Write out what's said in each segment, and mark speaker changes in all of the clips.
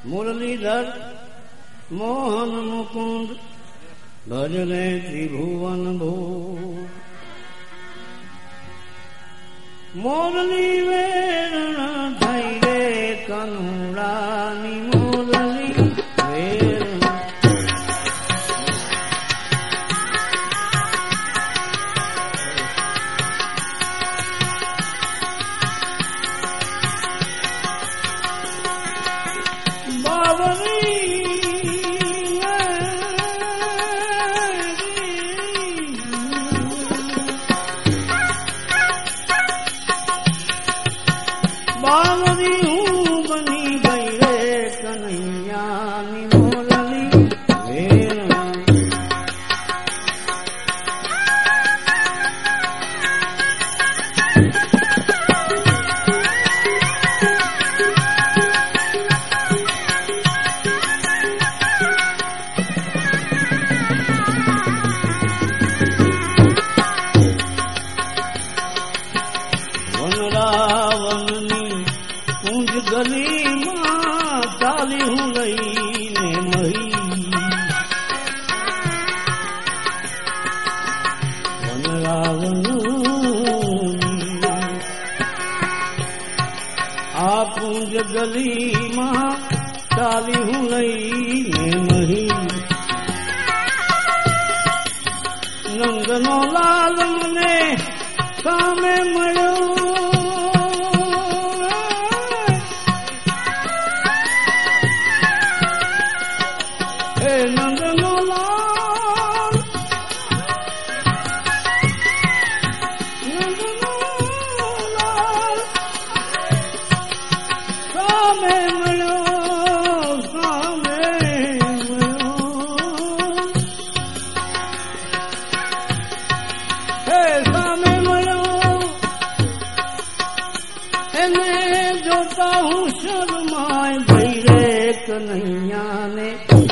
Speaker 1: मुरलीधर मोहन मुकुंद भजने त्रिभुवन भू मोरली वेरण थई रे कनुड़ानी मोरली वेरण बावरी हूँ बनी गई रे कन्हैया नी मोरली वेरण गली मां ताली हूँ गई ने मही वन रावण आपूंज गली मां ताली हूँ गई ने मही नंदनो लाल मने सामे मयो नंदनो लाल सामे मयो हे सामे मयो एने जोता हूँ शर्माए भई रे कन्हैया ने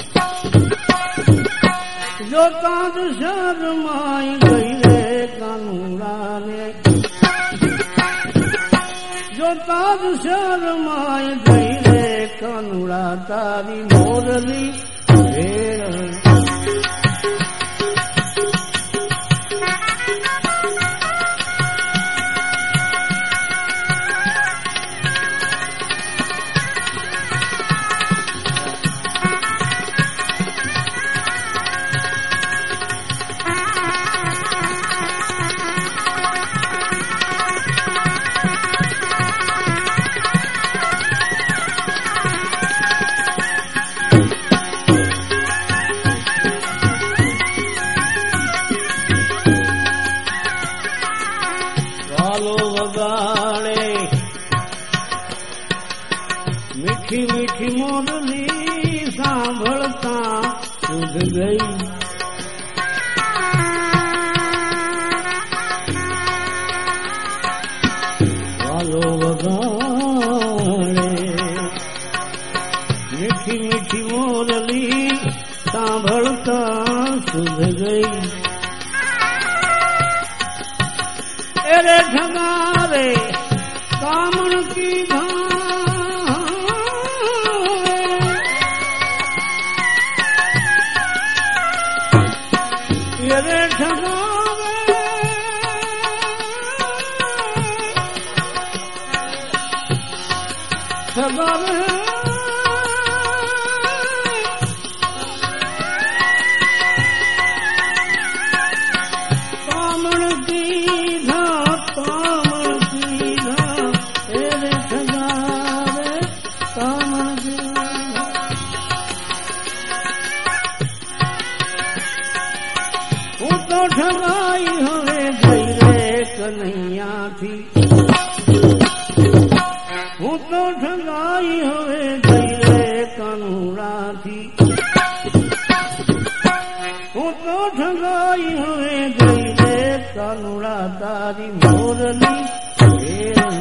Speaker 1: जो ताद शर्माई गई रे कानूड़ा ने जो ताद शर्माई गई रे कानूड़ा तारी मोरली वेरण वगाड़े मीठी मीठी मोरली सांभळता सुध गई वालो वगाड़े मीठी मीठी मोरली सांभळता सुध गई अरे ठगारे कामण की अरे ठगारे ठगारे कामण की तो ठगाई हवे गई रे कन्हैया थी हूँ तो ठगाई हवे गई रे कानूड़ा थी हूँ तो ठगाई हवे गई रे कानूड़ा तारी मोरली वेरण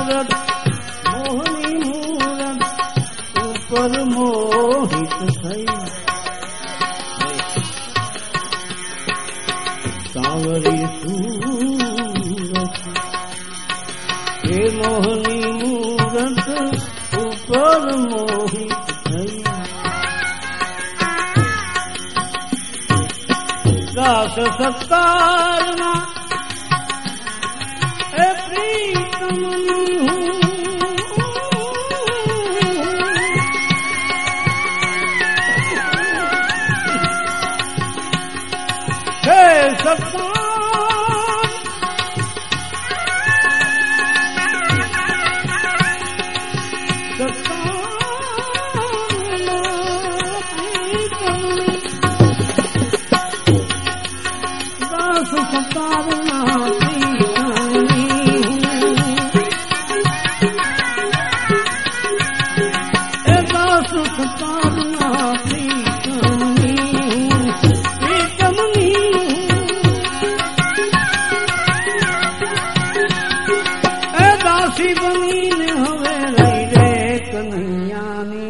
Speaker 1: मूरत मोहनी मूरत ऊपर मोहित થઈ सांवरी सूरत हे मोहनी मूरत ऊपर मोहित થઈ दास सत्कारना ए प्रीतम हे सत्कार सत्कारना दासी बनीने हवे रही रे कन्हैयानी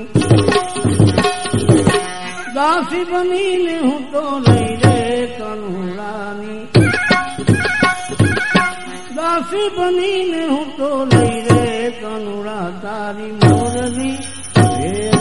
Speaker 1: दासी बनीने हूँ तो रही रे कन्हैयानी दासी बनीने हूँ तो रही रे कन्हैया तारी मोरनी